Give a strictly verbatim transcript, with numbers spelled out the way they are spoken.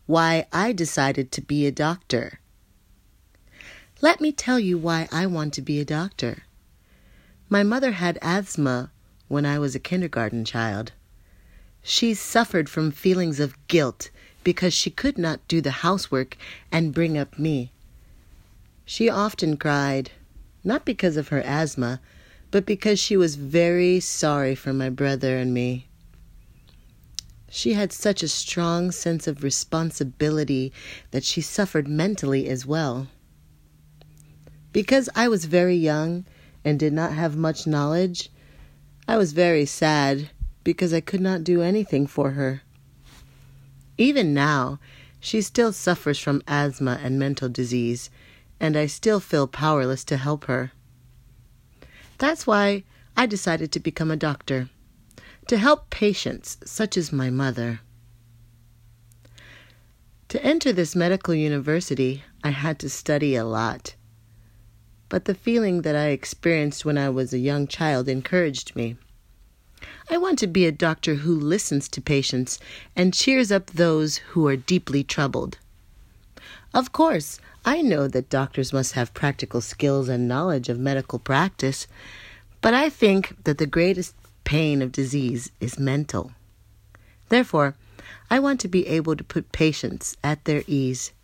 why I decided to be a doctor. Let me tell you why I want to be a doctor. My mother had asthma when I was a kindergarten child. She suffered from feelings of guilt because she could not do the housework and bring up me. She often cried, not because of her asthma, but because she was very sorry for my brother and me. She had such a strong sense of responsibility that she suffered mentally as well. Because I was very young and did not have much knowledge, I was very sad because I could not do anything for her. Even now, she still suffers from asthma and mental disease, and I still feel powerless to help her. That's why I decided to become a doctor, to help patients such as my mother. To enter this medical university, I had to study a lot. But the feeling that I experienced when I was a young child encouraged me. I want to be a doctor who listens to patients and cheers up those who are deeply troubled. Of course, I know that doctors must have practical skills and knowledge of medical practice, but I think that the greatest pain of disease is mental. Therefore, I want to be able to put patients at their ease.